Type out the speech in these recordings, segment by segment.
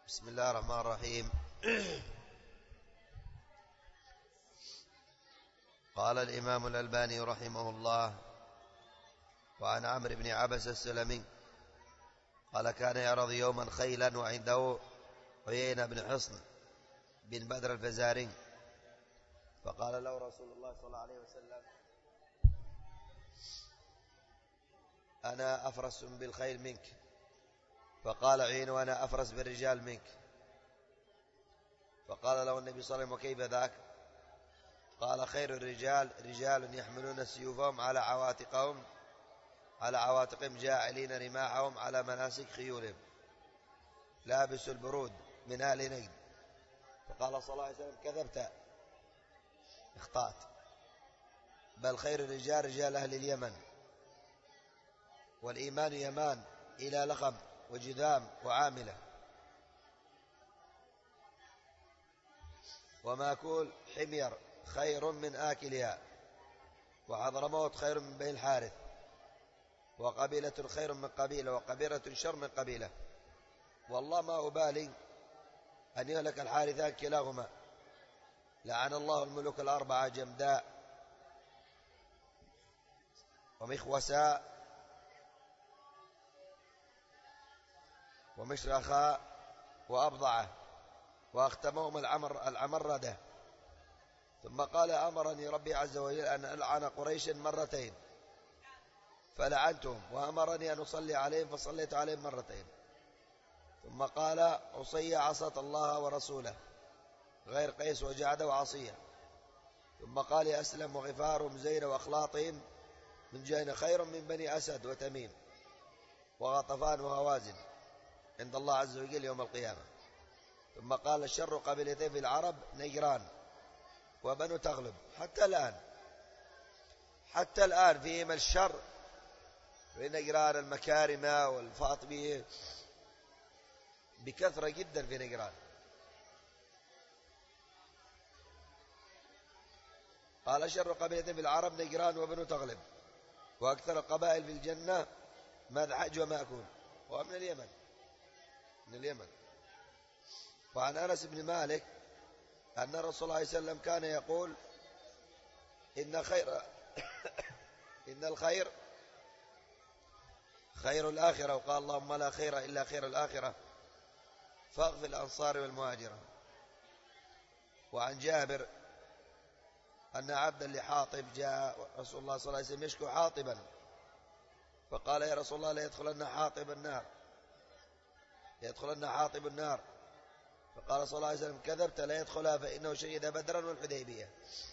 بسم الله الرحمن الرحيم. قال الإمام الألباني رحمه الله: وعن عمرو بن عبس السلمي قال: كان يعرض يوما خيلا وعنده عيينة بن حصن بن بدر الفزاري، فقال له رسول الله صلى الله عليه وسلم: أنا أفرس بالخيل منك. فقال عين: وأنا أفرس بالرجال منك. فقال له النبي صلى الله عليه وسلم: وكيف ذاك؟ قال: خير الرجال رجال يحملون سيوفهم على عواتقهم جاعلين رماحهم على مناسك خيولهم، لابس البرود من أهل نجد. فقال صلى الله عليه وسلم: كذبت، اخطأت، بل خير الرجال رجال أهل اليمن، والإيمان يمان إلى لخم وجذام وعاملة، وماكول حمير خير من آكلها، وحضرموت خير من بني الحارث، وقبيلة خير من قبيلة، وقبيلة شر من قبيلة. والله ما أبالي أن يهلك الحارثان كلاهما. لعن الله الملوك الأربعة: جمداء ومخوساء ومشرخاء وأبضعة، وأختمهم العمردة. ثم قال: أمرني ربي عز وجل أن ألعن قريش مرتين، فلعنتهم، وأمرني أن أصلي عليهم، فصليت عليهم مرتين. ثم قال: عصي عصت الله ورسوله، غير قيس وجعد وعصية. ثم قال: أسلم وغفار ومزينة وأخلاطهم من جهن خير من بني أسد وتميم وغطفان وهوازن عند الله عز وجل يوم القيامة. ثم قال: الشر قبيلتين في العرب نجران وبنو تغلب. حتى الآن فيهم الشر، في نجران المكارمة والفاطمية بكثرة جدا في نجران. قال: شر قبيلتين في العرب نجران وبنو تغلب، وأكثر القبائل في الجنة مذحج ومأكول، ومن اليمن. وعن أنس بن مالك أن الرسول صلى الله عليه وسلم كان يقول: إن الخير خير الآخرة، وقال: اللهم لا خير إلا خير الآخرة، فاغفر الأنصار والمهاجرة. وعن جابر أن عبدا لحاطب جاء رسول الله صلى الله عليه وسلم يشكو حاطبا، فقال: يا رسول الله لا يدخلن حاطب النار. فقال صلى الله عليه وسلم: كذبت، لا يدخلها، فإنه شهد بدرا والحديبية.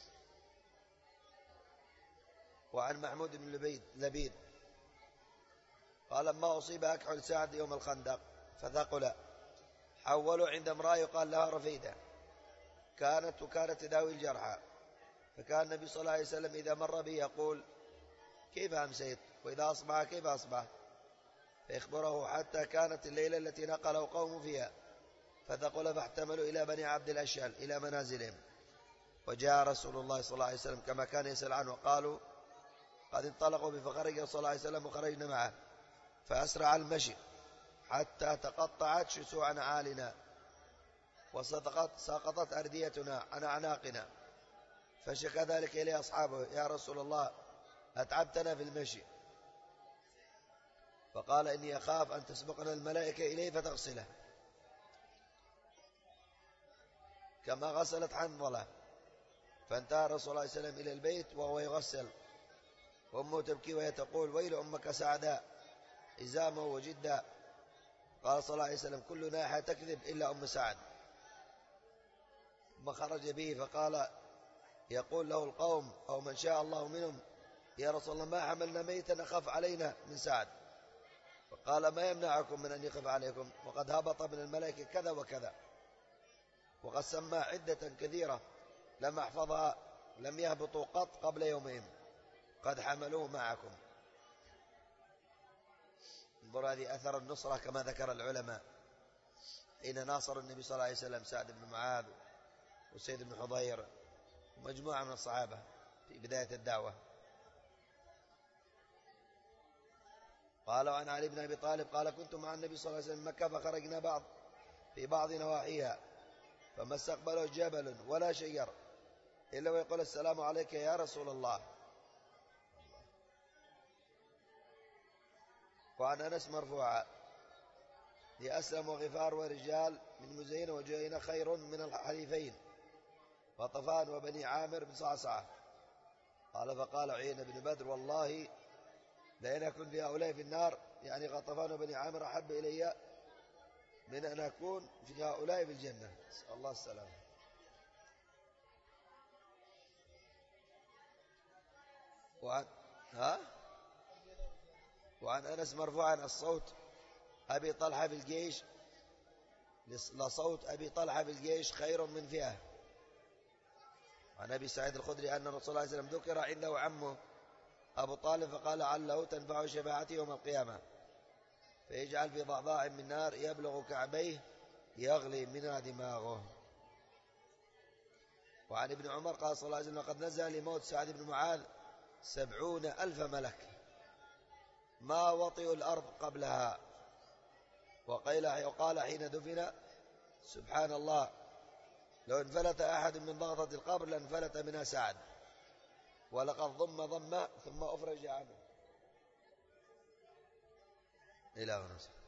وعن محمود بن لبيد قال: لما أصيب أكحل سعد يوم الخندق فثقل، حولوا عند امرأة يقال لها رفيدة، كانت تداوي الجرحى. فكان النبي صلى الله عليه وسلم إذا مر به يقول: كيف أمسيت؟ وإذا أصبح كيف أصبح؟ فيخبره، حتى كانت الليلة التي نقله قوم فيها فثقل، فاحتملوا إلى بني عبد الأشهل إلى منازلهم. وجاء رسول الله صلى الله عليه وسلم كما كان يسأل عنه، وقالوا: قد انطلقوا فخرج صلى الله عليه وسلم وخرجنا معه، فأسرع المشي حتى تقطعت شسوع نعالنا، وسقطت أرديتنا عن أعناقنا. فشكى ذلك إليه أصحابه: يا رسول الله، أتعبتنا في المشي. فقال: إني أخاف أن تسبقنا الملائكة إليه فتغسله، كما غسلت حنظلة. فانتهى الرسول صلى الله عليه وسلم إلى البيت وهو يغسل، وأمه تبكي وهي تقول: ويل أمك سعداء إزامه وجدا. قال صلى الله عليه وسلم: كل ناحية تكذب إلا أم سعد. ثم خرج به، فقال يقول له القوم أو من شاء الله منهم: يا رسول الله، ما حملنا ميتا أخاف علينا من سعد. فقال: ما يمنعكم من أن يخف عليكم، وقد هبط من الملائكة كذا وكذا. وقد سمى عدة كثيرة لم أحفظها، لم يهبطوا قط قبل يومين، قد حملوه معكم. انظر، هذه أثر النصرة كما ذكر العلماء، حين ناصر النبي صلى الله عليه وسلم سعد بن معاذ وسيد بن حضير ومجموعة من الصحابة في بداية الدعوة. قال: وعن علي بن أبي طالب قال: كنت مع النبي صلى الله عليه وسلم مكة، فخرجنا بعض في بعض نواحيها، فما استقبله جبل ولا شجر إلا ويقول السلام عليك يا رسول الله. وعن أنس مرفوعا: لأسلم وغفار ورجال من مزينة وجهينة خير من الحليفين غطفان وبني عامر بن صعصعة. قال فقال عيينة بن بدر: والله لأن أكون في هؤلاء في النار، يعني غطفان وبني عامر، أحب إلي من أن أكون في هؤلاء في الجنة. نسأل الله السلامة. وعن أنس مرفوعا: الصوت أبي طلحة في الجيش لصوت أبي طلحة في الجيش خير من فئة. عن أبي سعيد الخدري أن رسول الله صلى الله عليه وسلم ذكر عنده عمه أبو طالب فقال: عله تنفع شفاعته يوم القيامة، فيجعل في ضعضاع من نار يبلغ كعبيه يغلي منها دماغه. وعن ابن عمر قال صلى الله عليه وسلم: قد نزل لموت سعد بن معاذ 70,000 ملك ما وطئوا الأرض قبلها. وقال حين دفن: سبحان الله، لو انفلت أحد من ضغطة القبر لانفلت منها سعد، ولقد ضم ثم أفرج عنه. إلى ونصر.